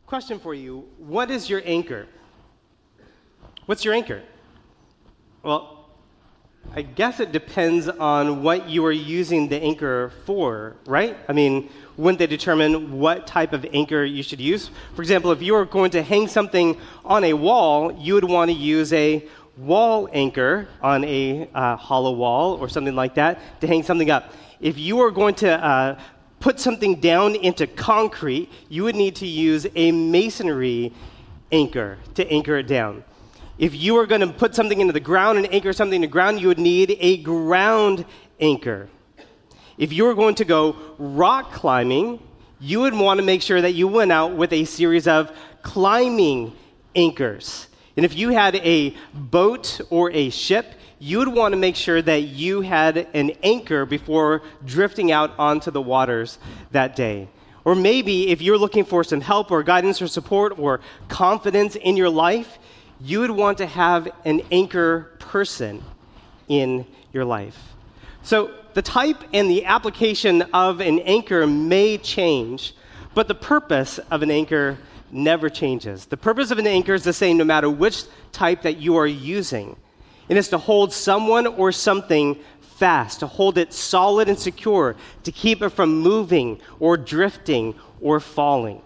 Question for you. What is your anchor? What's your anchor? Well, I guess it depends on what you are using the anchor for, right? I mean, wouldn't they determine what type of anchor you should use? For example, if you were going to hang something on a wall, you would want to use a wall anchor on a hollow wall or something like that to hang something up. If you were going to put something down into concrete, you would need to use a masonry anchor to anchor it down. If you were going to put something into the ground and anchor something in the ground, you would need a ground anchor. If you were going to go rock climbing, you would want to make sure that you went out with a series of climbing anchors. And if you had a boat or a ship, you would want to make sure that you had an anchor before drifting out onto the waters that day. Or maybe if you're looking for some help or guidance or support or confidence in your life, you would want to have an anchor person in your life. So the type and the application of an anchor may change, but the purpose of an anchor never changes. The purpose of an anchor is the same no matter which type that you are using. It is to hold someone or something fast, to hold it solid and secure, to keep it from moving or drifting or falling.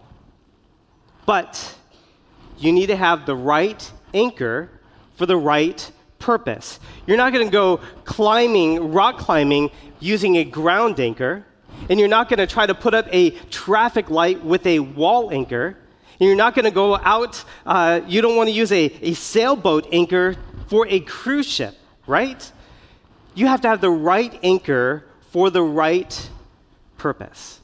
But you need to have the right anchor for the right purpose. You're not going to go rock climbing, using a ground anchor, and you're not going to try to put up a traffic light with a wall anchor, and you're not going to go out, you don't want to use a sailboat anchor for a cruise ship, right? You have to have the right anchor for the right purpose.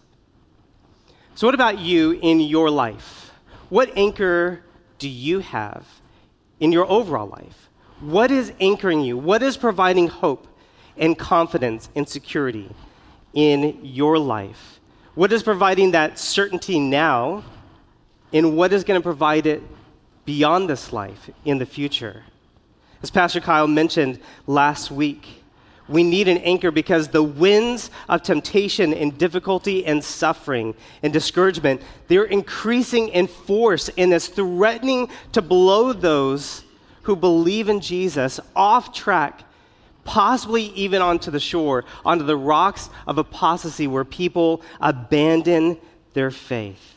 So what about you in your life? What anchor do you have in your overall life? What is anchoring you? What is providing hope and confidence and security in your life? What is providing that certainty now, and what is going to provide it beyond this life in the future? As Pastor Kyle mentioned last week, we need an anchor because the winds of temptation and difficulty and suffering and discouragement, they're increasing in force and is threatening to blow those who believe in Jesus off track, possibly even onto the shore, onto the rocks of apostasy where people abandon their faith.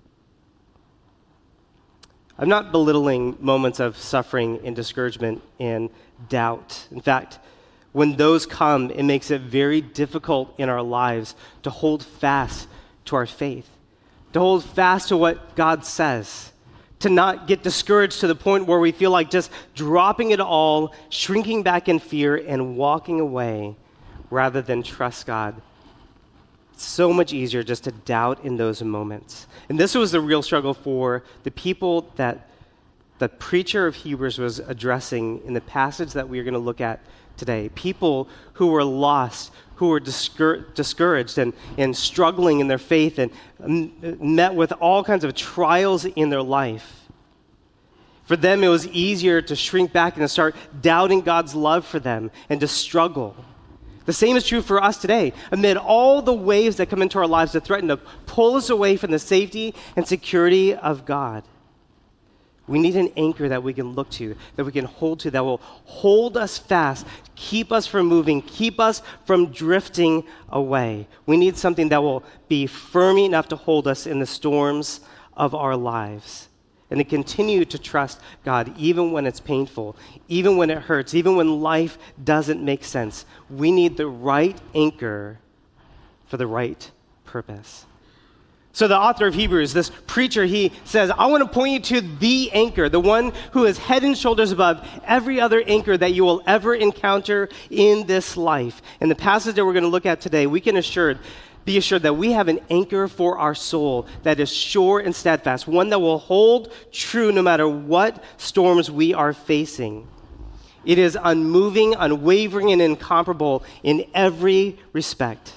I'm not belittling moments of suffering and discouragement and doubt. In fact, when those come, it makes it very difficult in our lives to hold fast to our faith, to hold fast to what God says, to not get discouraged to the point where we feel like just dropping it all, shrinking back in fear, and walking away rather than trust God. It's so much easier just to doubt in those moments. And this was the real struggle for the people that the preacher of Hebrews was addressing in the passage that we are going to look at today. People who were lost, who were discouraged and struggling in their faith and met with all kinds of trials in their life. For them, it was easier to shrink back and to start doubting God's love for them and to struggle. The same is true for us today. Amid all the waves that come into our lives that threaten to pull us away from the safety and security of God, we need an anchor that we can look to, that we can hold to, that will hold us fast, keep us from moving, keep us from drifting away. We need something that will be firm enough to hold us in the storms of our lives and to continue to trust God even when it's painful, even when it hurts, even when life doesn't make sense. We need the right anchor for the right purpose. So the author of Hebrews, this preacher, he says, I want to point you to the anchor, the one who is head and shoulders above every other anchor that you will ever encounter in this life. In the passage that we're going to look at today, we can be assured that we have an anchor for our soul that is sure and steadfast, one that will hold true no matter what storms we are facing. It is unmoving, unwavering, and incomparable in every respect.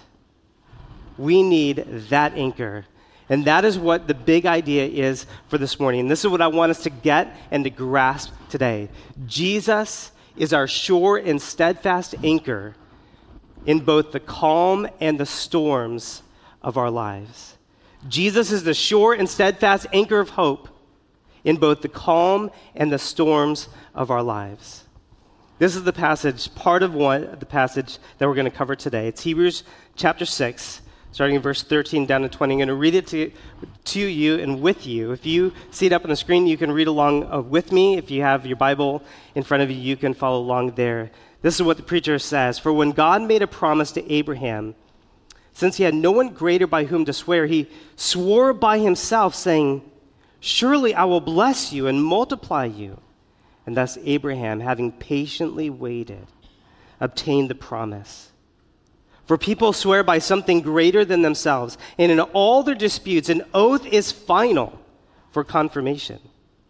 We need that anchor. And that is what the big idea is for this morning. And this is what I want us to get and to grasp today. Jesus is our sure and steadfast anchor in both the calm and the storms of our lives. Jesus is the sure and steadfast anchor of hope in both the calm and the storms of our lives. This is the passage, part of the passage that we're going to cover today. It's Hebrews chapter 6, starting in verse 13 down to 20. I'm going to read it to you and with you. If you see it up on the screen, you can read along with me. If you have your Bible in front of you, you can follow along there. This is what the preacher says. For when God made a promise to Abraham, since he had no one greater by whom to swear, he swore by himself, saying, surely I will bless you and multiply you. And thus Abraham, having patiently waited, obtained the promise. For people swear by something greater than themselves, and in all their disputes, an oath is final for confirmation.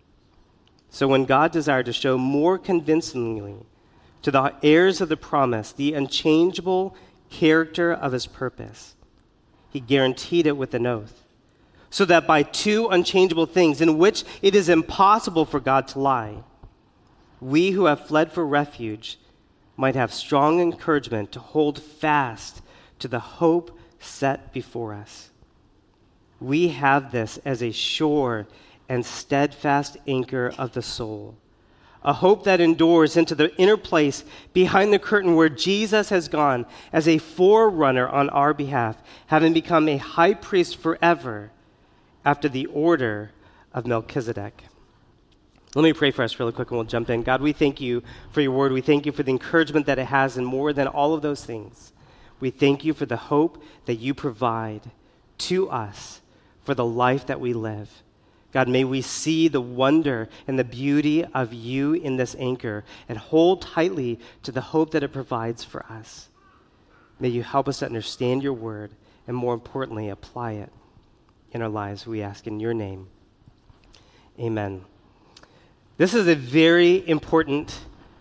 So when God desired to show more convincingly to the heirs of the promise the unchangeable character of his purpose, he guaranteed it with an oath, so that by two unchangeable things in which it is impossible for God to lie, we who have fled for refuge might have strong encouragement to hold fast to the hope set before us. We have this as a sure and steadfast anchor of the soul, a hope that endures into the inner place behind the curtain where Jesus has gone as a forerunner on our behalf, having become a high priest forever after the order of Melchizedek. Let me pray for us really quick and we'll jump in. God, we thank you for your word. We thank you for the encouragement that it has, and more than all of those things, we thank you for the hope that you provide to us for the life that we live. God, may we see the wonder and the beauty of you in this anchor and hold tightly to the hope that it provides for us. May you help us to understand your word and, more importantly, apply it in our lives, we ask in your name. Amen. This is a very important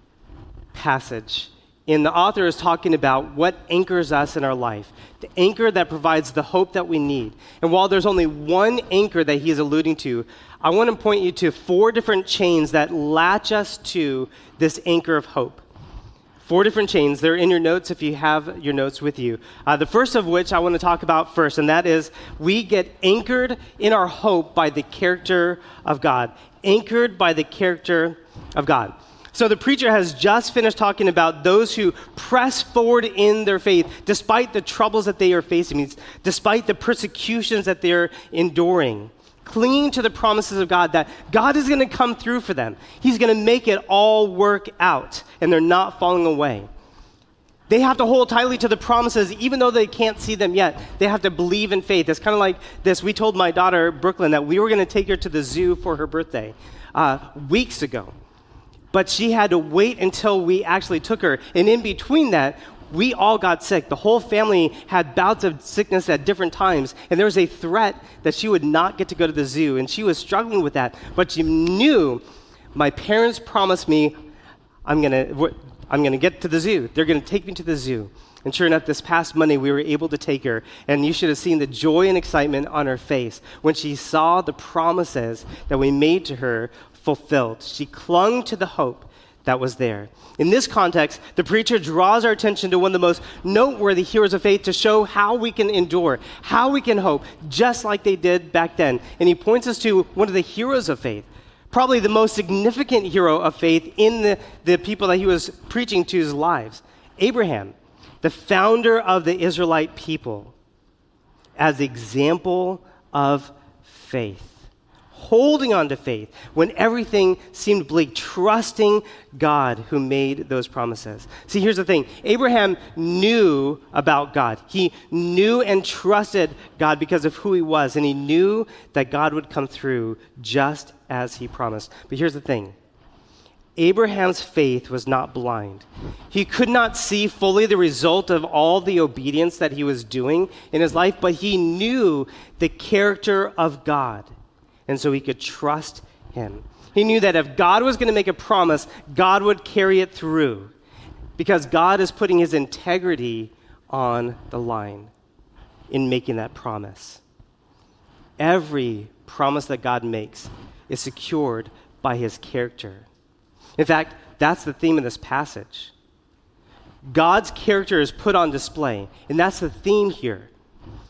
passage. And the author is talking about what anchors us in our life, the anchor that provides the hope that we need. And while there's only one anchor that he is alluding to, I want to point you to 4 different chains that latch us to this anchor of hope. 4 different chains. They're in your notes if you have your notes with you. The first of which I want to talk about first, and that is we get anchored in our hope by the character of God. Anchored by the character of God. So the preacher has just finished talking about those who press forward in their faith despite the troubles that they are facing, despite the persecutions that they're enduring, clinging to the promises of God, that God is going to come through for them. He's going to make it all work out, and they're not falling away. They have to hold tightly to the promises, even though they can't see them yet. They have to believe in faith. It's kind of like this. We told my daughter, Brooklyn, that we were going to take her to the zoo for her birthday weeks ago. But she had to wait until we actually took her. And in between that, we all got sick. The whole family had bouts of sickness at different times. And there was a threat that she would not get to go to the zoo. And she was struggling with that. But she knew, my parents promised me, I'm going to get to the zoo. They're going to take me to the zoo. And sure enough, this past Monday, we were able to take her. And you should have seen the joy and excitement on her face when she saw the promises that we made to her fulfilled. She clung to the hope that was there. In this context, the preacher draws our attention to one of the most noteworthy heroes of faith to show how we can endure, how we can hope, just like they did back then. And he points us to one of the heroes of faith, probably the most significant hero of faith in the people that he was preaching to his lives, Abraham, the founder of the Israelite people, as the example of faith. Holding on to faith when everything seemed bleak, trusting God who made those promises. See, here's the thing. Abraham knew about God. He knew and trusted God because of who he was, and he knew that God would come through just as he promised. But here's the thing. Abraham's faith was not blind. He could not see fully the result of all the obedience that he was doing in his life, but he knew the character of God. And so he could trust him. He knew that if God was going to make a promise, God would carry it through because God is putting his integrity on the line in making that promise. Every promise that God makes is secured by his character. In fact, that's the theme of this passage. God's character is put on display, and that's the theme here.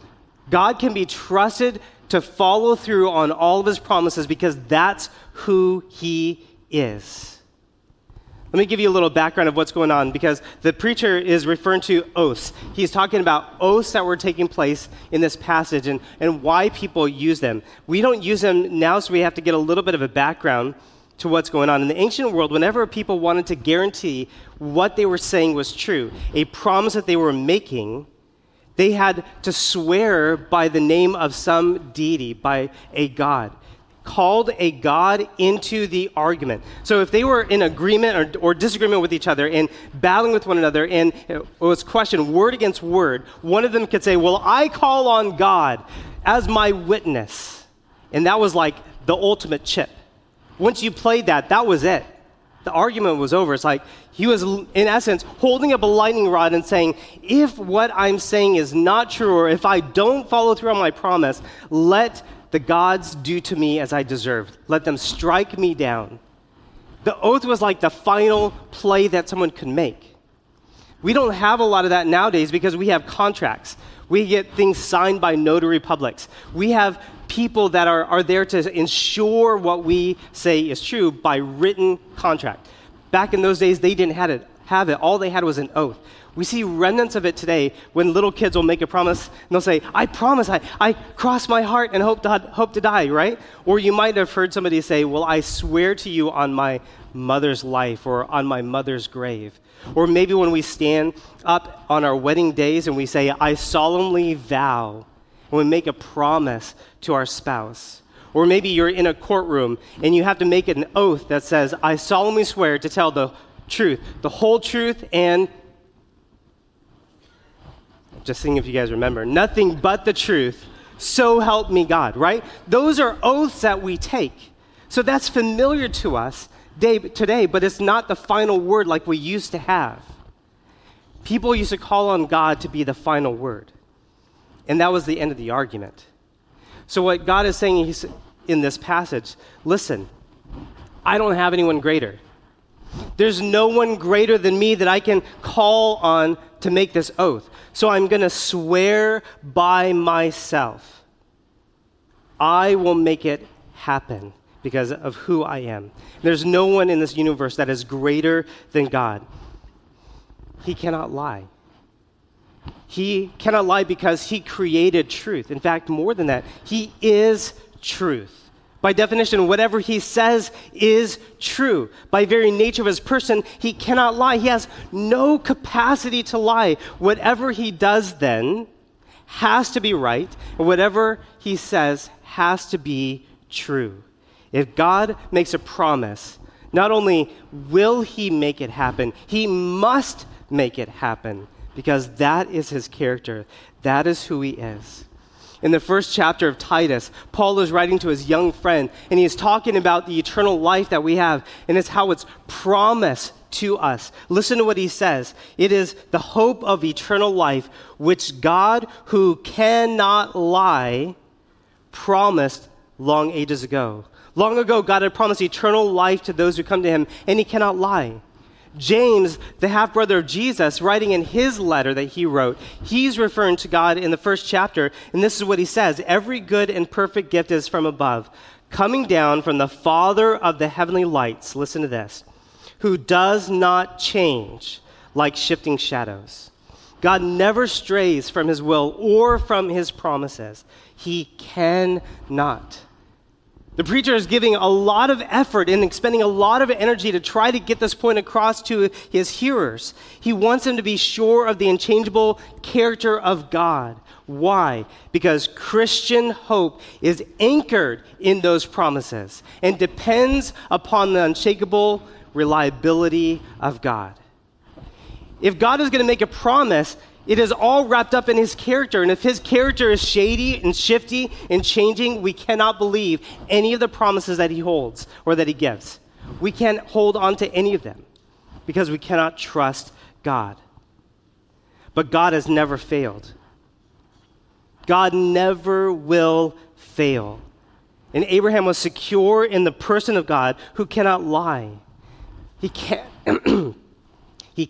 God can be trusted to follow through on all of his promises because that's who he is. Let me give you a little background of what's going on because the preacher is referring to oaths. He's talking about oaths that were taking place in this passage and why people use them. We don't use them now, so we have to get a little bit of a background to what's going on. In the ancient world, whenever people wanted to guarantee what they were saying was true, a promise that they were making, they had to swear by the name of some deity, by a god. Called a god into the argument. So if they were in agreement or disagreement with each other and battling with one another and it was questioned word against word, one of them could say, well, I call on God as my witness. And that was like the ultimate chip. Once you played that, that was it. The argument was over. It's like he was, in essence, holding up a lightning rod and saying, if what I'm saying is not true or if I don't follow through on my promise, let the gods do to me as I deserved. Let them strike me down. The oath was like the final play that someone could make. We don't have a lot of that nowadays because we have contracts. We get things signed by notary publics. We have people that are there to ensure what we say is true by written contract. Back in those days, they didn't have it. All they had was an oath. We see remnants of it today when little kids will make a promise and they'll say, I promise, I cross my heart and hope to die, right? Or you might have heard somebody say, well, I swear to you on my mother's life or on my mother's grave. Or maybe when we stand up on our wedding days and we say, I solemnly vow, and we make a promise to our spouse. Or maybe you're in a courtroom and you have to make an oath that says, I solemnly swear to tell the truth, the whole truth, and just seeing if you guys remember, nothing but the truth, so help me God, right? Those are oaths that we take. So that's familiar to us today, but it's not the final word like we used to have. People used to call on God to be the final word. And that was the end of the argument. So what God is saying in this passage, listen, I don't have anyone greater. There's no one greater than me that I can call on to make this oath. So I'm going to swear by myself. I will make it happen because of who I am. There's no one in this universe that is greater than God. He cannot lie. He cannot lie because he created truth. In fact, more than that, he is truth. By definition, whatever he says is true. By very nature of his person, he cannot lie. He has no capacity to lie. Whatever he does then has to be right, and whatever he says has to be true. If God makes a promise, not only will he make it happen, he must make it happen because that is his character. That is who he is. In the first chapter of Titus, Paul is writing to his young friend, and he is talking about the eternal life that we have, and it's how it's promised to us. Listen to what he says. It is the hope of eternal life, which God, who cannot lie, promised long ages ago. Long ago, God had promised eternal life to those who come to him, and he cannot lie. James, the half-brother of Jesus, writing in his letter that he wrote, he's referring to God in the first chapter, and this is what he says: every good and perfect gift is from above, coming down from the Father of the heavenly lights, listen to this, who does not change like shifting shadows. God never strays from his will or from his promises. He cannot. The preacher is giving a lot of effort and expending a lot of energy to try to get this point across to his hearers. He wants them to be sure of the unchangeable character of God. Why? Because Christian hope is anchored in those promises and depends upon the unshakable reliability of God. If God is going to make a promise, it is all wrapped up in his character. And if his character is shady and shifty and changing, we cannot believe any of the promises that he holds or that he gives. We can't hold on to any of them because we cannot trust God. But God has never failed. God never will fail. And Abraham was secure in the person of God who cannot lie. He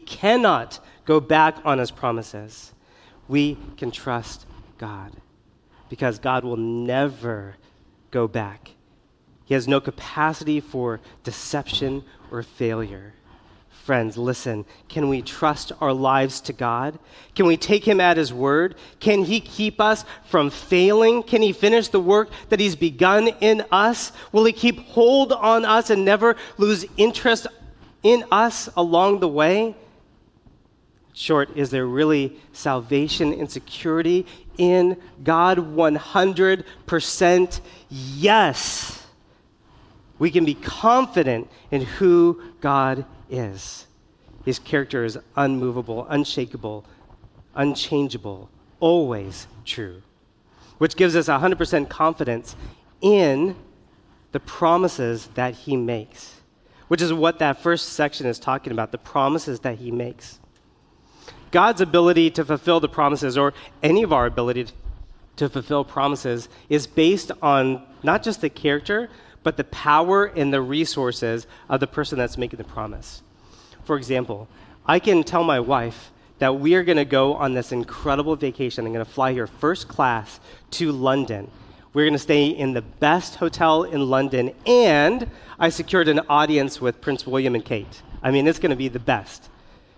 cannot go back on his promises. We can trust God. because God will never go back. He has no capacity for deception or failure. Friends, listen, can we trust our lives to God? Can we take him at his word? Can he keep us from failing? Can he finish the work that he's begun in us? Will he keep hold on us and never lose interest in us along the way? In short, is there really salvation and security in God? 100% yes. We can be confident in who God is. His character is unmovable, unshakable, unchangeable, always true, which gives us 100% confidence in the promises that he makes, which is what that first section is talking about, the promises that he makes. God's ability to fulfill the promises, or any of our ability to fulfill promises, is based on not just the character, but the power and the resources of the person that's making the promise. For example, I can tell my wife that we are going to go on this incredible vacation. I'm going to fly here first class to London. We're going to stay in the best hotel in London, and I secured an audience with Prince William and Kate. I mean, it's going to be the best.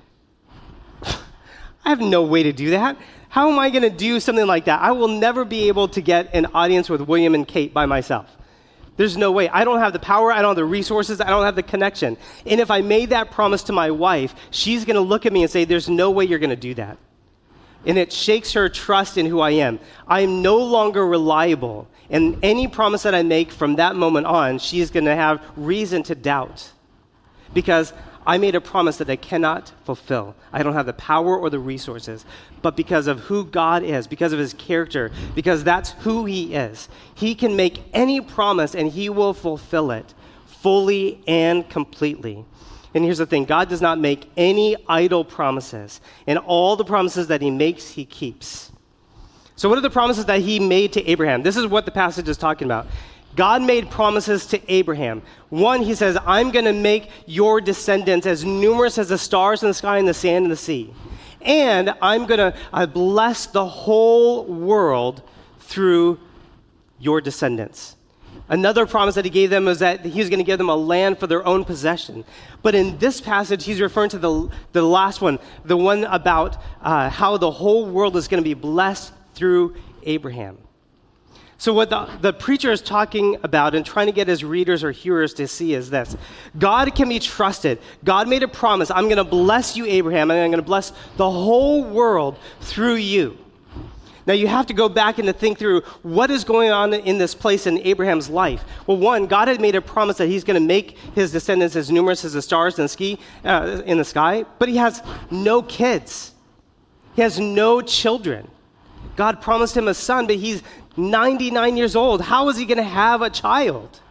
I have no way to do that. How am I going to do something like that? I will never be able to get an audience with William and Kate by myself. There's no way. I don't have the power. I don't have the resources. I don't have the connection. And if I made that promise to my wife, she's going to look at me and say, there's no way you're going to do that. And it shakes her trust in who I am. I am no longer reliable. And any promise that I make from that moment on, she's going to have reason to doubt. Because I made a promise that I cannot fulfill. I don't have the power or the resources. But because of who God is, because of his character, because that's who he is, he can make any promise and he will fulfill it fully and completely. And here's the thing, God does not make any idle promises. And all the promises that he makes, he keeps. So what are the promises that he made to Abraham? This is what the passage is talking about. God made promises to Abraham. One, he says, I'm going to make your descendants as numerous as the stars in the sky and the sand in the sea. And I'm going to bless the whole world through your descendants. Another promise that he gave them was that he was going to give them a land for their own possession. But in this passage, he's referring to the last one, the one about how the whole world is going to be blessed through Abraham. So what the preacher is talking about and trying to get his readers or hearers to see is this. God can be trusted. God made a promise. I'm going to bless you, Abraham, and I'm going to bless the whole world through you. Now, you have to go back and to think through what is going on in this place in Abraham's life. Well, one, God had made a promise that he's going to make his descendants as numerous as the stars in the sky, but he has no kids. He has no children. God promised him a son, but he's 99 years old. How is he going to have a child?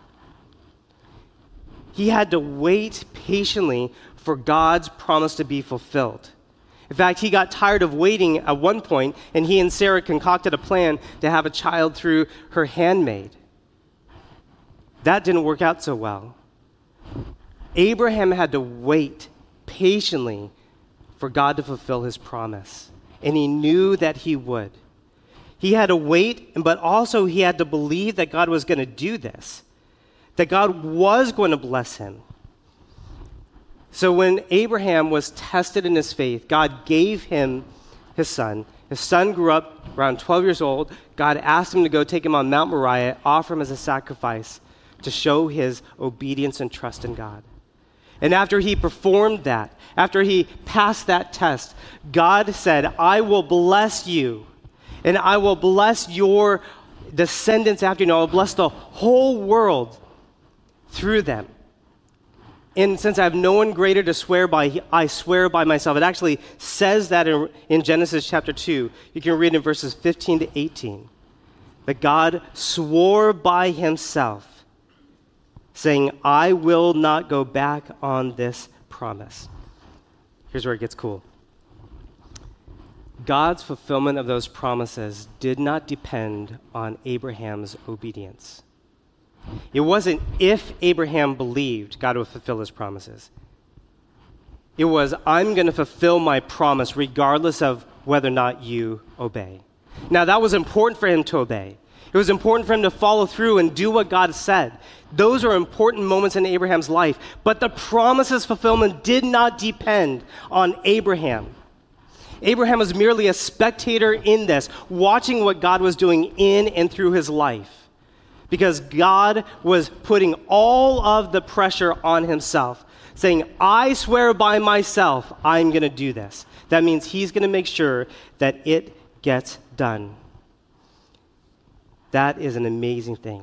He had to wait patiently for God's promise to be fulfilled. In fact, he got tired of waiting at one point, and he and Sarah concocted a plan to have a child through her handmaid. That didn't work out so well. Abraham had to wait patiently for God to fulfill his promise, and he knew that he would. He had to wait, but also he had to believe that God was going to do this, that God was going to bless him. So when Abraham was tested in his faith, God gave him his son. His son grew up around 12 years old. God asked him to go take him on Mount Moriah, offer him as a sacrifice to show his obedience and trust in God. And after he performed that, after he passed that test, God said, I will bless you. And I will bless your descendants after you. I will bless the whole world through them. And since I have no one greater to swear by, I swear by myself. It actually says that in Genesis chapter 2. You can read in verses 15 to 18. That God swore by himself, saying, I will not go back on this promise. Here's where it gets cool. God's fulfillment of those promises did not depend on Abraham's obedience. It wasn't if Abraham believed God would fulfill his promises. It was, I'm going to fulfill my promise regardless of whether or not you obey. Now, that was important for him to obey. It was important for him to follow through and do what God said. Those are important moments in Abraham's life. But the promise's fulfillment did not depend on Abraham. Abraham was merely a spectator in this, watching what God was doing in and through his life. Because God was putting all of the pressure on himself, saying, I swear by myself, I'm going to do this. That means he's going to make sure that it gets done. That is an amazing thing.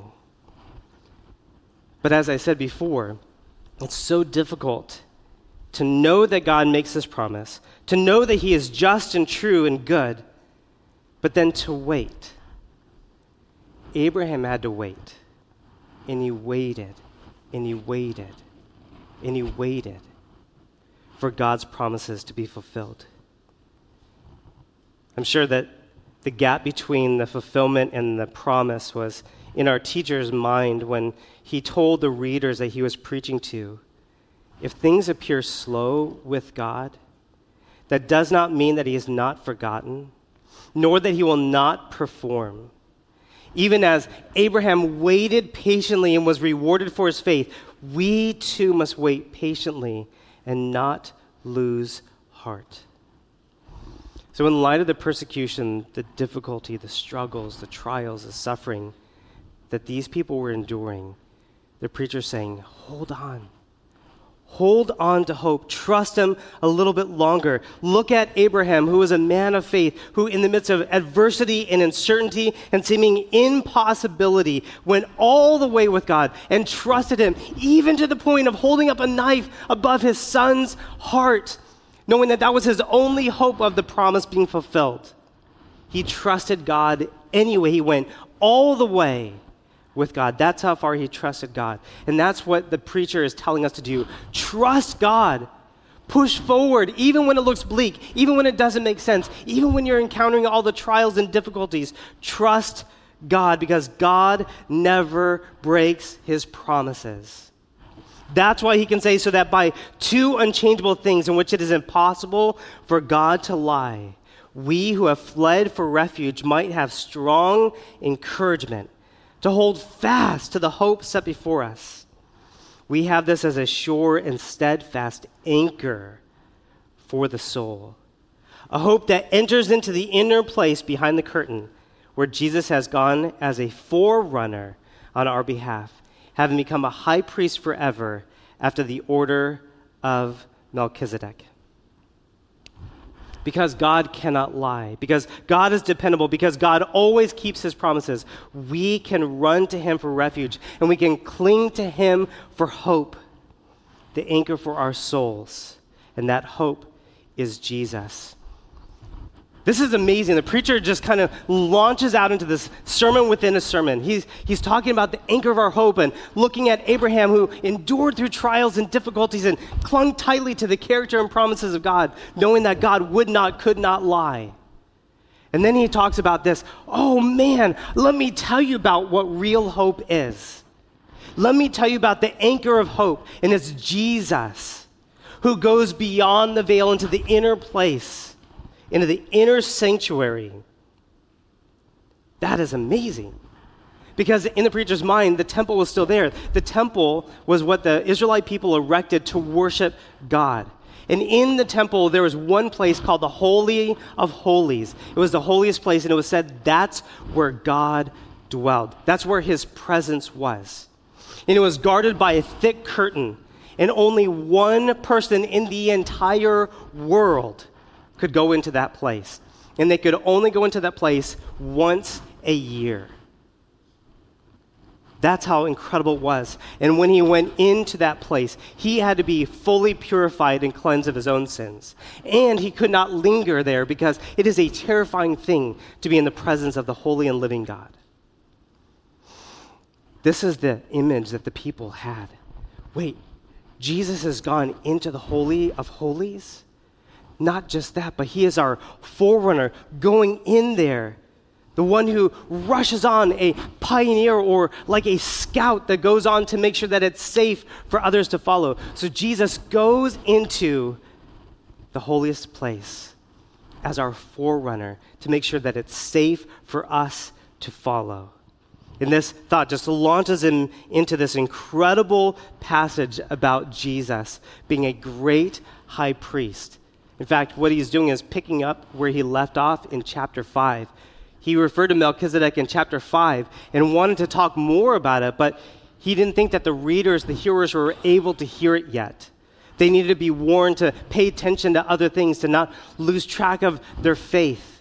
But as I said before, it's so difficult to know that God makes this promise, to know that he is just and true and good, but then to wait. Abraham had to wait, and he waited, and he waited, and he waited for God's promises to be fulfilled. I'm sure that the gap between the fulfillment and the promise was in our teacher's mind when he told the readers that he was preaching to, if things appear slow with God, that does not mean that he is not forgotten, nor that he will not perform. Even as Abraham waited patiently and was rewarded for his faith, we too must wait patiently and not lose heart. So in light of the persecution, the difficulty, the struggles, the trials, the suffering that these people were enduring, the preacher's saying, hold on. Hold on to hope. Trust him a little bit longer. Look at Abraham, who was a man of faith, who in the midst of adversity and uncertainty and seeming impossibility went all the way with God and trusted him, even to the point of holding up a knife above his son's heart, knowing that that was his only hope of the promise being fulfilled. He trusted God anyway. He went all the way with God. That's how far he trusted God. And that's what the preacher is telling us to do. Trust God. Push forward, even when it looks bleak, even when it doesn't make sense, even when you're encountering all the trials and difficulties. Trust God, because God never breaks his promises. That's why he can say, so that by two unchangeable things in which it is impossible for God to lie, we who have fled for refuge might have strong encouragement to hold fast to the hope set before us. We have this as a sure and steadfast anchor for the soul, a hope that enters into the inner place behind the curtain, where Jesus has gone as a forerunner on our behalf, having become a high priest forever after the order of Melchizedek. Because God cannot lie, because God is dependable, because God always keeps his promises, we can run to him for refuge, and we can cling to him for hope, the anchor for our souls. And that hope is Jesus. This is amazing. The preacher just kind of launches out into this sermon within a sermon. He's talking about the anchor of our hope and looking at Abraham, who endured through trials and difficulties and clung tightly to the character and promises of God, knowing that God could not lie. And then he talks about this. Oh man, let me tell you about what real hope is. Let me tell you about the anchor of hope, and it's Jesus, who goes beyond the veil into the inner place, into the inner sanctuary. That is amazing. Because in the preacher's mind, the temple was still there. The temple was what the Israelite people erected to worship God. And in the temple, there was one place called the Holy of Holies. It was the holiest place, and it was said that's where God dwelled. That's where his presence was. And it was guarded by a thick curtain, and only one person in the entire world could go into that place. And they could only go into that place once a year. That's how incredible it was. And when he went into that place, he had to be fully purified and cleansed of his own sins. And he could not linger there, because it is a terrifying thing to be in the presence of the holy and living God. This is the image that the people had. Wait, Jesus has gone into the Holy of Holies? Not just that, but he is our forerunner going in there. The one who rushes on, a pioneer or like a scout that goes on to make sure that it's safe for others to follow. So Jesus goes into the holiest place, as our forerunner to make sure that it's safe for us to follow. And this thought just launches him into this incredible passage about Jesus being a great high priest. In fact, what he's doing is picking up where he left off in chapter 5. He referred to Melchizedek in chapter 5 and wanted to talk more about it, but he didn't think that the readers, the hearers, were able to hear it yet. They needed to be warned to pay attention to other things, to not lose track of their faith.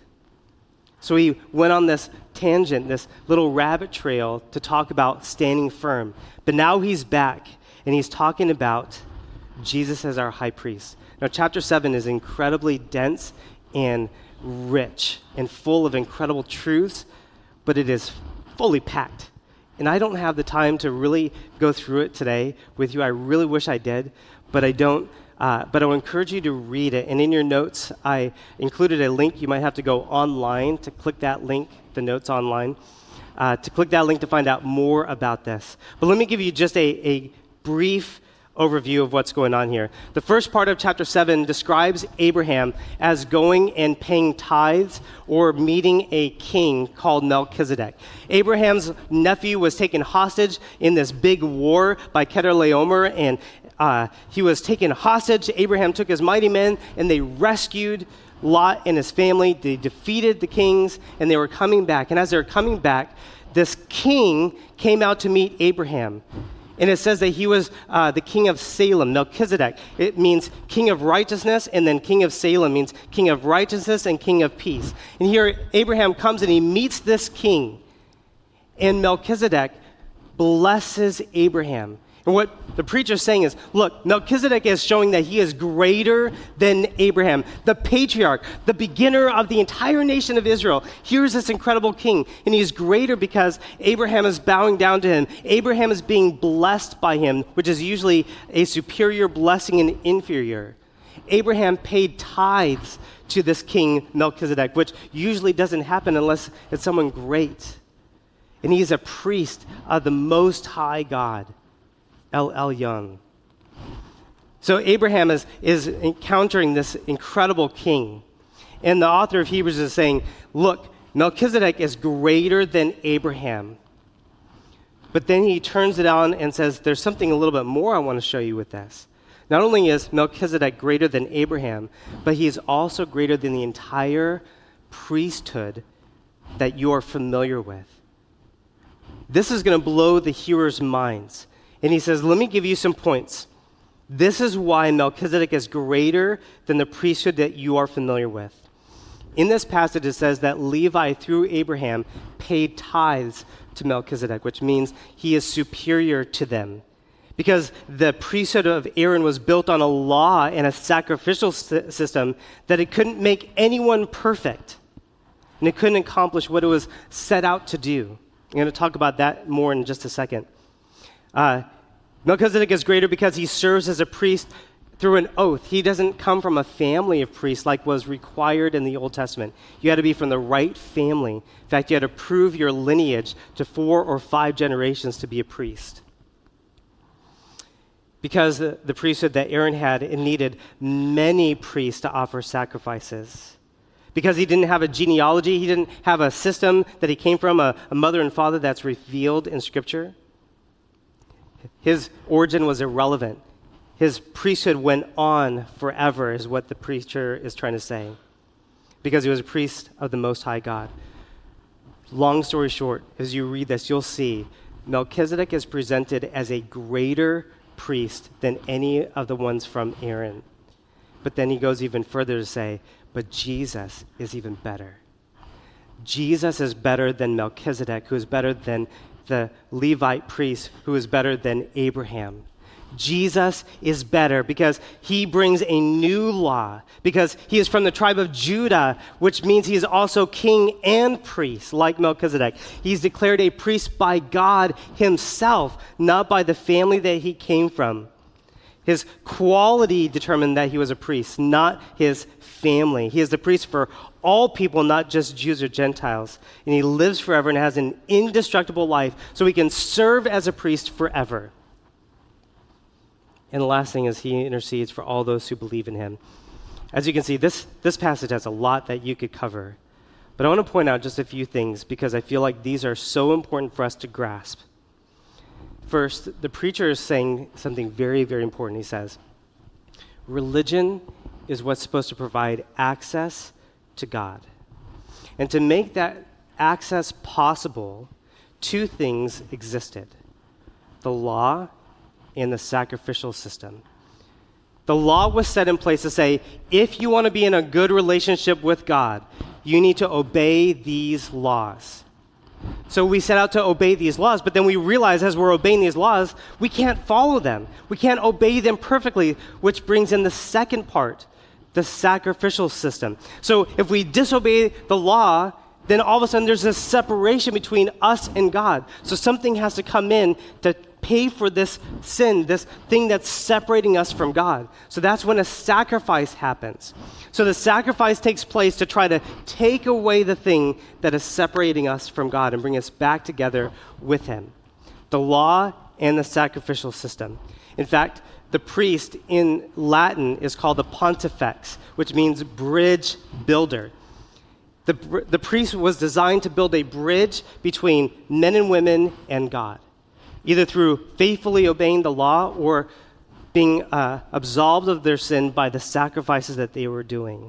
So he went on this tangent, this little rabbit trail to talk about standing firm. But now he's back, and he's talking about Jesus as our high priest. Now, chapter 7 is incredibly dense and rich and full of incredible truths, but it is fully packed. And I don't have the time to really go through it today with you. I really wish I did, but I don't. But I will encourage you to read it. And in your notes, I included a link. You might have to go online to click that link, the notes online, to click that link to find out more about this. But let me give you just a brief overview of what's going on here. The first part of chapter 7 describes Abraham as going and paying tithes or meeting a king called Melchizedek. Abraham's nephew was taken hostage in this big war by Chedorlaomer, and he was taken hostage. Abraham took his mighty men, and they rescued Lot and his family. They defeated the kings, and they were coming back. And as they were coming back, this king came out to meet Abraham. And it says that he was the king of Salem, Melchizedek. It means king of righteousness, and then king of Salem means king of righteousness and king of peace. And here Abraham comes and he meets this king. And Melchizedek blesses Abraham. And what the preacher's saying is, look, Melchizedek is showing that he is greater than Abraham, the patriarch, the beginner of the entire nation of Israel. Here's this incredible king, and he's greater because Abraham is bowing down to him. Abraham is being blessed by him, which is usually a superior blessing and inferior. Abraham paid tithes to this king Melchizedek, which usually doesn't happen unless it's someone great. And he is a priest of the Most High God. El Elyon. So Abraham is encountering this incredible king. And the author of Hebrews is saying, look, Melchizedek is greater than Abraham. But then he turns it on and says, there's something a little bit more I want to show you with this. Not only is Melchizedek greater than Abraham, but he is also greater than the entire priesthood that you are familiar with. This is going to blow the hearers' minds. And he says, let me give you some points. This is why Melchizedek is greater than the priesthood that you are familiar with. In this passage, it says that Levi, through Abraham, paid tithes to Melchizedek, which means he is superior to them. Because the priesthood of Aaron was built on a law and a sacrificial system that it couldn't make anyone perfect. And it couldn't accomplish what it was set out to do. I'm going to talk about that more in just a second. Melchizedek is greater because he serves as a priest through an oath. He doesn't come from a family of priests like was required in the Old Testament. You had to be from the right family. In fact, you had to prove your lineage to 4 or 5 generations to be a priest. Because the priesthood that Aaron had, it needed many priests to offer sacrifices. Because he didn't have a genealogy, he didn't have a system that he came from, a mother and father that's revealed in Scripture. His origin was irrelevant. His priesthood went on forever, is what the preacher is trying to say, because he was a priest of the Most High God. Long story short, as you read this, you'll see Melchizedek is presented as a greater priest than any of the ones from Aaron. But then he goes even further to say, but Jesus is even better. Jesus is better than Melchizedek, who is better than the Levite priest, who is better than Abraham. Jesus is better because he brings a new law, because he is from the tribe of Judah, which means he is also king and priest, like Melchizedek. He's declared a priest by God himself, not by the family that he came from. His quality determined that he was a priest, not his family. He is the priest for all people, not just Jews or Gentiles. And he lives forever and has an indestructible life, so he can serve as a priest forever. And the last thing is he intercedes for all those who believe in him. As you can see, this passage has a lot that you could cover. But I want to point out just a few things because I feel like these are so important for us to grasp. First, the preacher is saying something very, very important. He says, religion is what's supposed to provide access to God. And to make that access possible, two things existed: the law and the sacrificial system. The law was set in place to say, if you want to be in a good relationship with God, you need to obey these laws. So we set out to obey these laws, but then we realize as we're obeying these laws, we can't follow them. We can't obey them perfectly, which brings in the second part, the sacrificial system. So if we disobey the law, then all of a sudden there's this separation between us and God. So something has to come in to pay for this sin, this thing that's separating us from God. So that's when a sacrifice happens. So the sacrifice takes place to try to take away the thing that is separating us from God and bring us back together with Him. The law and the sacrificial system. In fact, the priest in Latin is called the pontifex, which means bridge builder. The priest was designed to build a bridge between men and women and God, either through faithfully obeying the law or being absolved of their sin by the sacrifices that they were doing.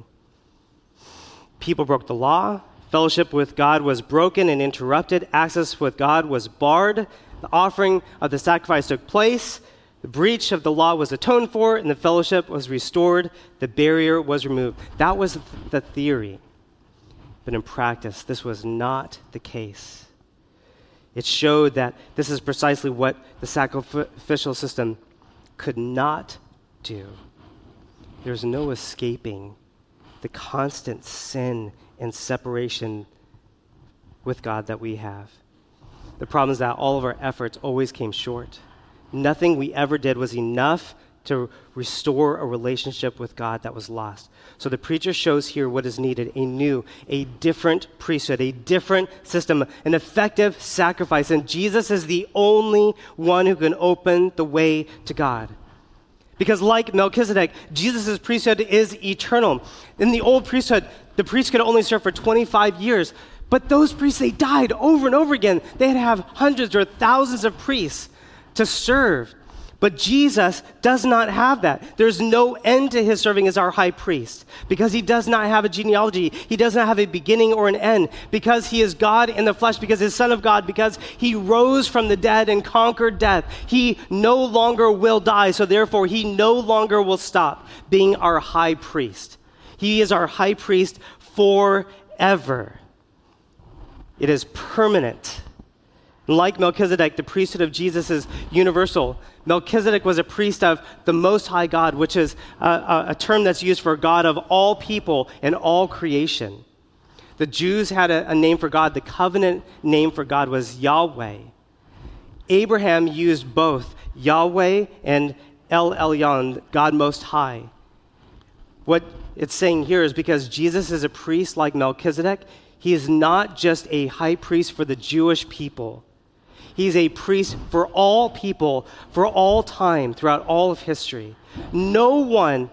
People broke the law. Fellowship with God was broken and interrupted. Access with God was barred. The offering of the sacrifice took place. The breach of the law was atoned for, and the fellowship was restored. The barrier was removed. That was the theory. But in practice, this was not the case. It showed that this is precisely what the sacrificial system could not do. There's no escaping the constant sin and separation with God that we have. The problem is that all of our efforts always came short. Nothing we ever did was enough to restore a relationship with God that was lost. So the preacher shows here what is needed: a different priesthood, a different system, an effective sacrifice. And Jesus is the only one who can open the way to God. Because like Melchizedek, Jesus' priesthood is eternal. In the old priesthood, the priest could only serve for 25 years. But those priests, they died over and over again. They had to have hundreds or thousands of priests to serve. But Jesus does not have that. There's no end to his serving as our high priest because he does not have a genealogy. He does not have a beginning or an end because he is God in the flesh, because he's Son of God, because he rose from the dead and conquered death. He no longer will die, so therefore he no longer will stop being our high priest. He is our high priest forever. It is permanent. Like Melchizedek, the priesthood of Jesus is universal. Melchizedek was a priest of the Most High God, which is a term that's used for God of all people and all creation. The Jews had a name for God. The covenant name for God was Yahweh. Abraham used both Yahweh and El Elyon, God Most High. What it's saying here is because Jesus is a priest like Melchizedek, he is not just a high priest for the Jewish people. He's a priest for all people, for all time, throughout all of history. No one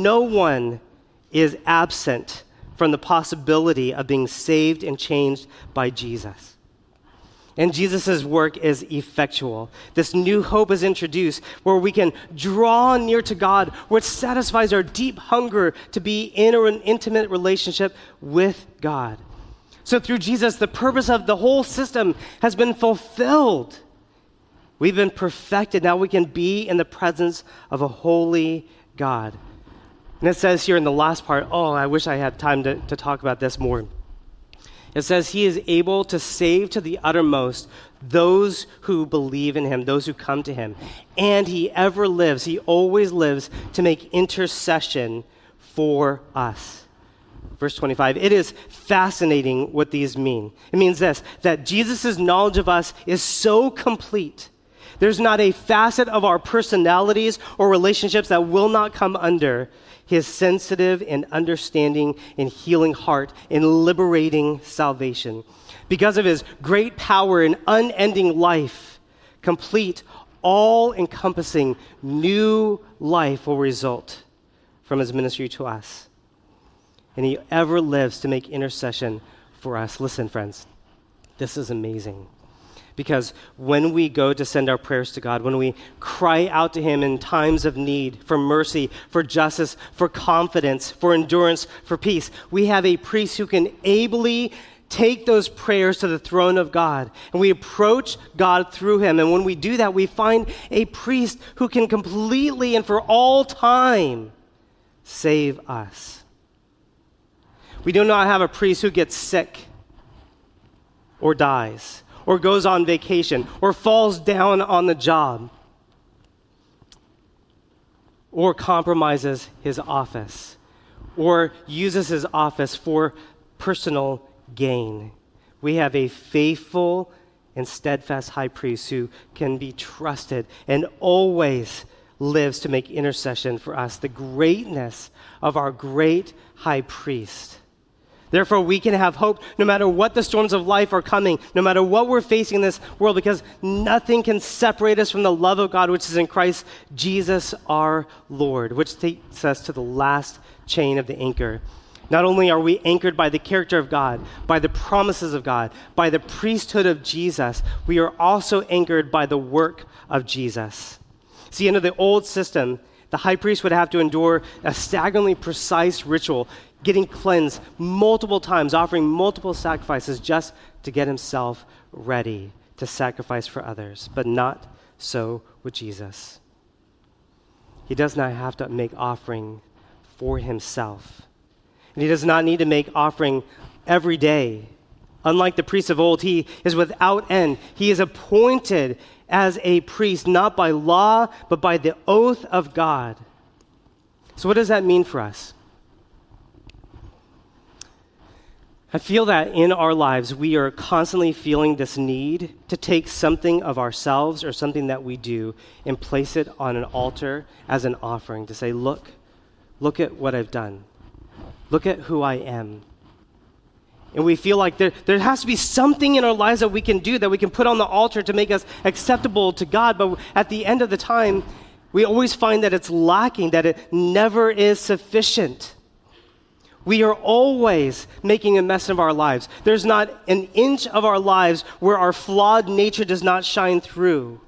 is absent from the possibility of being saved and changed by Jesus. And Jesus' work is effectual. This new hope is introduced where we can draw near to God, which satisfies our deep hunger to be in an intimate relationship with God. So through Jesus, the purpose of the whole system has been fulfilled. We've been perfected. Now we can be in the presence of a holy God. And it says here in the last part, I wish I had time to talk about this more. It says he is able to save to the uttermost those who believe in him, those who come to him. And he ever lives, he always lives to make intercession for us. Verse 25, it is fascinating what these mean. It means this, that Jesus' knowledge of us is so complete. There's not a facet of our personalities or relationships that will not come under his sensitive and understanding and healing heart in liberating salvation. Because of his great power and unending life, complete, all-encompassing new life will result from his ministry to us. and he ever lives to make intercession for us. Listen, friends, this is amazing. Because when we go to send our prayers to God, when we cry out to him in times of need, for mercy, for justice, for confidence, for endurance, for peace, we have a priest who can ably take those prayers to the throne of God. And we approach God through him. And when we do that, we find a priest who can completely and for all time save us. We do not have a priest who gets sick or dies, or goes on vacation, or falls down on the job, or compromises his office, or uses his office for personal gain. We have a faithful and steadfast high priest who can be trusted and always lives to make intercession for us. The greatness of our great high priest. Therefore, we can have hope no matter what the storms of life are coming, no matter what we're facing in this world, because nothing can separate us from the love of God, which is in Christ Jesus our Lord, which takes us to the last chain of the anchor. Not only are we anchored by the character of God, by the promises of God, by the priesthood of Jesus, we are also anchored by the work of Jesus. See, under the old system, the high priest would have to endure a staggeringly precise ritual, getting cleansed multiple times, offering multiple sacrifices just to get himself ready to sacrifice for others. But not so with Jesus. He does not have to make offering for himself. And he does not need to make offering every day. Unlike the priests of old, he is without end. He is appointed as a priest, not by law, but by the oath of God. So what does that mean for us? I feel that in our lives, we are constantly feeling this need to take something of ourselves or something that we do and place it on an altar as an offering to say, look at what I've done. Look at who I am. And we feel like there has to be something in our lives that we can do, that we can put on the altar to make us acceptable to God. But at the end of the time, we always find that it's lacking, that it never is sufficient. We are always making a mess of our lives. There's not an inch of our lives where our flawed nature does not shine through.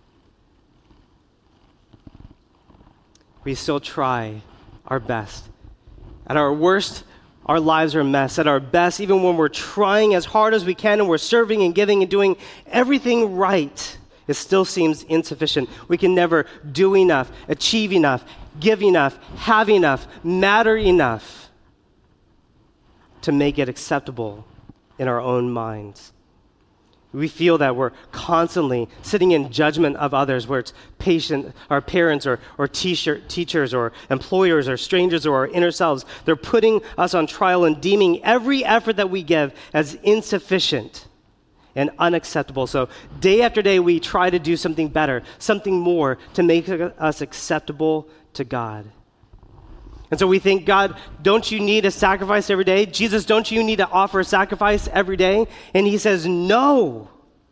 We still try our best. At our worst, our lives are a mess. At our best, even when we're trying as hard as we can and we're serving and giving and doing everything right, it still seems insufficient. We can never do enough, achieve enough, give enough, have enough, matter enough to make it acceptable in our own minds. We feel that we're constantly sitting in judgment of others, where it's our parents or teachers or employers or strangers or our inner selves. They're putting us on trial and deeming every effort that we give as insufficient and unacceptable. So day after day, we try to do something better, something more to make us acceptable to God. And so we think, God, don't you need a sacrifice every day? Jesus, don't you need to offer a sacrifice every day? And he says, no.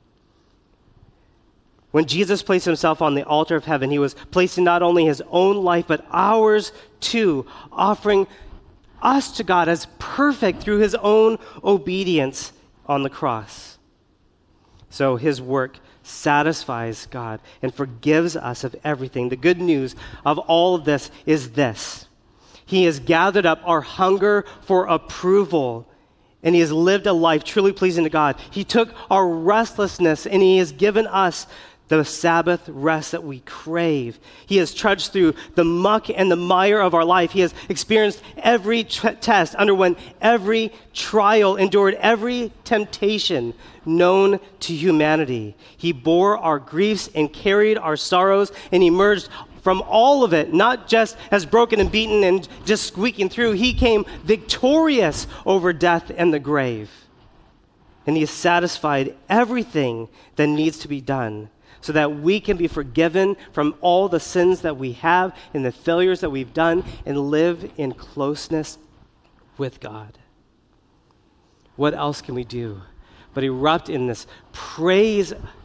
When Jesus placed himself on the altar of heaven, he was placing not only his own life, but ours too, offering us to God as perfect through his own obedience on the cross. So his work satisfies God and forgives us of everything. The good news of all of this is this. He has gathered up our hunger for approval, and he has lived a life truly pleasing to God. He took our restlessness, and he has given us the Sabbath rest that we crave. He has trudged through the muck and the mire of our life. He has experienced every test, underwent every trial, endured every temptation known to humanity. He bore our griefs and carried our sorrows and emerged from all of it, not just as broken and beaten and just squeaking through. He came victorious over death and the grave. And he has satisfied everything that needs to be done so that we can be forgiven from all the sins that we have and the failures that we've done and live in closeness with God. What else can we do but erupt in this praise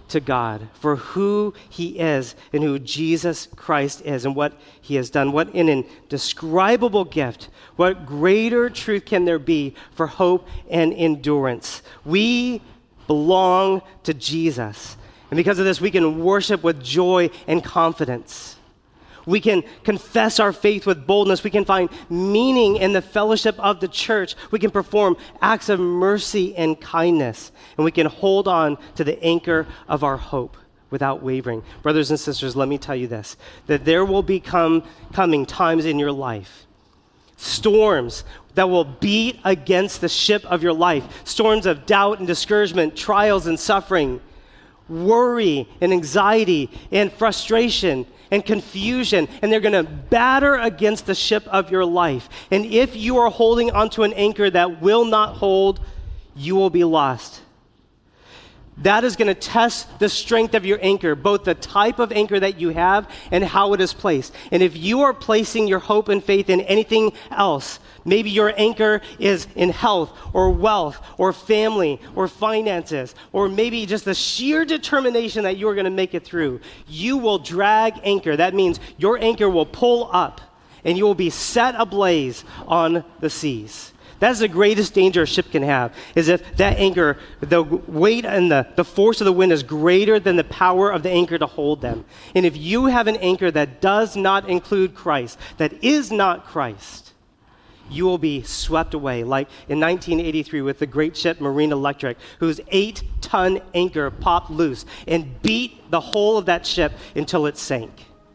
to God for who he is and who Jesus Christ is and what he has done. What an indescribable gift. What greater truth can there be for hope and endurance? We belong to Jesus. And because of this, we can worship with joy and confidence. We can confess our faith with boldness. We can find meaning in the fellowship of the church. We can perform acts of mercy and kindness. And we can hold on to the anchor of our hope without wavering. Brothers and sisters, let me tell you this, that there will be coming times in your life, storms that will beat against the ship of your life, storms of doubt and discouragement, trials and suffering, worry and anxiety and frustration and confusion, and they're going to batter against the ship of your life. And if you are holding onto an anchor that will not hold, you will be lost. That is going to test the strength of your anchor, both the type of anchor that you have and how it is placed. And if you are placing your hope and faith in anything else, maybe your anchor is in health or wealth or family or finances, or maybe just the sheer determination that you are going to make it through, you will drag anchor. That means your anchor will pull up and you will be set ablaze on the seas. That's the greatest danger a ship can have, is if that anchor, the weight and the force of the wind is greater than the power of the anchor to hold them. And if you have an anchor that does not include Christ, that is not Christ, you will be swept away, like in 1983 with the great ship Marine Electric, whose 8-ton anchor popped loose and beat the whole of that ship until it sank.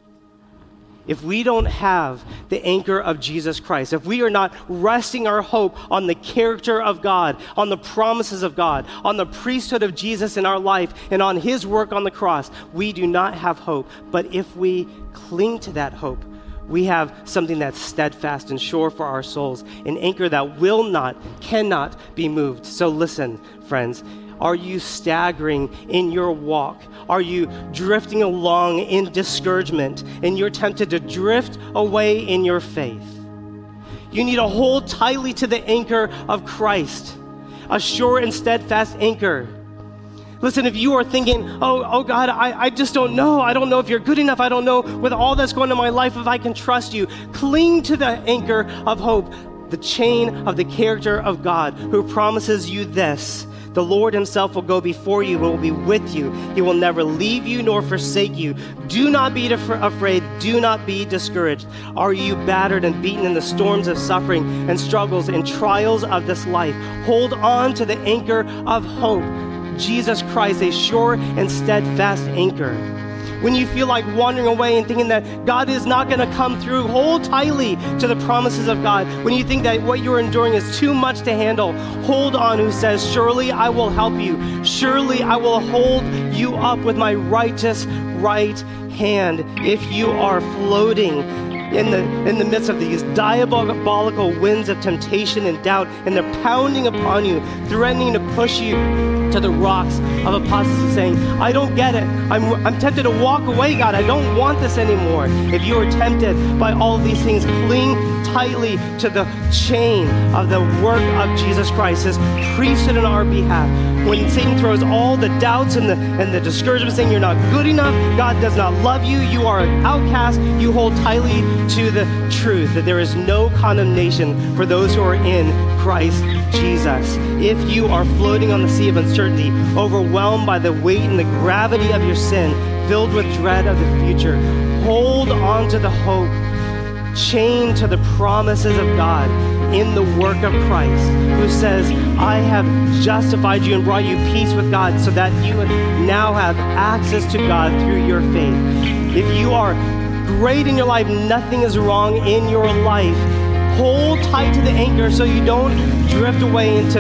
If we don't have the anchor of Jesus Christ, if we are not resting our hope on the character of God, on the promises of God, on the priesthood of Jesus in our life, and on his work on the cross, we do not have hope. But if we cling to that hope, we have something that's steadfast and sure for our souls, an anchor that will not, cannot be moved. So listen, friends. Are you staggering in your walk? Are you drifting along in discouragement and you're tempted to drift away in your faith? You need to hold tightly to the anchor of Christ, a sure and steadfast anchor. Listen, if you are thinking, oh God, I just don't know. I don't know if you're good enough. I don't know with all that's going on in my life if I can trust you. Cling to the anchor of hope, the chain of the character of God, who promises you this: the Lord himself will go before you and will be with you. He will never leave you nor forsake you. Do not be afraid. Do not be discouraged. Are you battered and beaten in the storms of suffering and struggles and trials of this life? Hold on to the anchor of hope, Jesus Christ, a sure and steadfast anchor. When you feel like wandering away and thinking that God is not going to come through, hold tightly to the promises of God. When you think that what you're enduring is too much to handle, hold on, who says, surely I will help you. Surely I will hold you up with my righteous right hand. If you are floating in the midst of these diabolical winds of temptation and doubt, and they're pounding upon you, threatening to push you to the rocks of apostasy, saying, I don't get it. I'm tempted to walk away, God. I don't want this anymore. If you are tempted by all of these things, cling tightly to the chain of the work of Jesus Christ, his priesthood on our behalf. When Satan throws all the doubts and the discouragement, saying you're not good enough, God does not love you, you are an outcast, you hold tightly to the truth that there is no condemnation for those who are in Christ Jesus. If you are floating on the sea of uncertainty, overwhelmed by the weight and the gravity of your sin, filled with dread of the future, hold on to the hope, chained to the promises of God in the work of Christ, who says, I have justified you and brought you peace with God so that you now have access to God through your faith. If you are great in your life, nothing is wrong in your life, hold tight to the anchor so you don't drift away into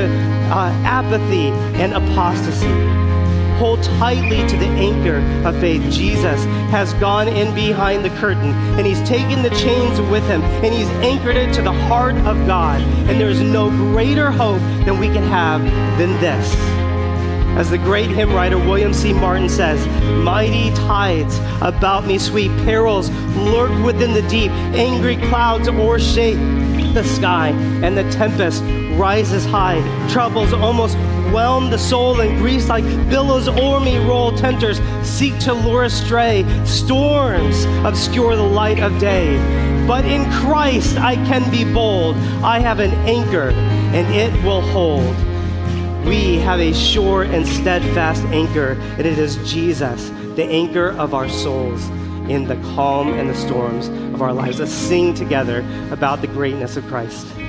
apathy and apostasy. Hold tightly to the anchor of faith. Jesus has gone in behind the curtain, and he's taken the chains with him, and he's anchored it to the heart of God. And there is no greater hope than we can have than this. As the great hymn writer William C. Martin says, mighty tides about me sweep, perils lurk within the deep, angry clouds o'ershake the sky, and the tempest rises high, troubles almost whelm the soul, and griefs like billows o'er me roll. Tempters seek to lure astray, storms obscure the light of day. But in Christ I can be bold. I have an anchor, and it will hold. We have a sure and steadfast anchor, and it is Jesus, the anchor of our souls in the calm and the storms of our lives. Let's sing together about the greatness of Christ.